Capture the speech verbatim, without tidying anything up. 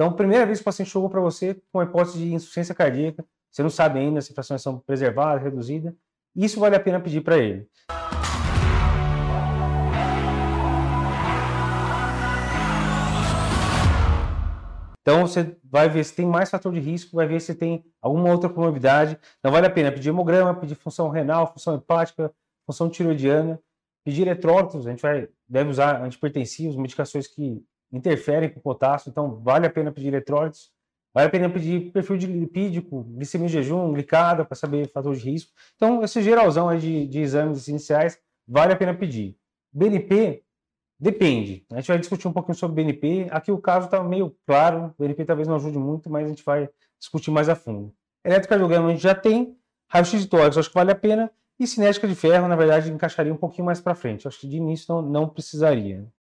Então, primeira vez que o paciente chegou para você com a hipótese de insuficiência cardíaca, você não sabe ainda se as frações são preservadas, reduzidas, isso vale a pena pedir para ele. Então, você vai ver se tem mais fator de risco, vai ver se tem alguma outra comorbidade. Não vale a pena pedir hemograma, pedir função renal, função hepática, função tiroidiana, pedir eletrólitos. A gente vai, deve usar antihipertensivos, medicações que interferem com o potássio. Então, vale a pena pedir eletrólitos. Vale a pena pedir perfil de lipídico, glicemia em jejum, glicada, para saber fator de risco. Então, esse geralzão aí de, de exames iniciais, vale a pena pedir. B N P, depende. A gente vai discutir um pouquinho sobre B N P. Aqui o caso está meio claro. B N P talvez não ajude muito, mas a gente vai discutir mais a fundo. Eletrocardiograma a gente já tem. Raio-x de tórax, acho que vale a pena. E cinética de ferro, na verdade, encaixaria um pouquinho mais para frente. Acho que de início não, não precisaria.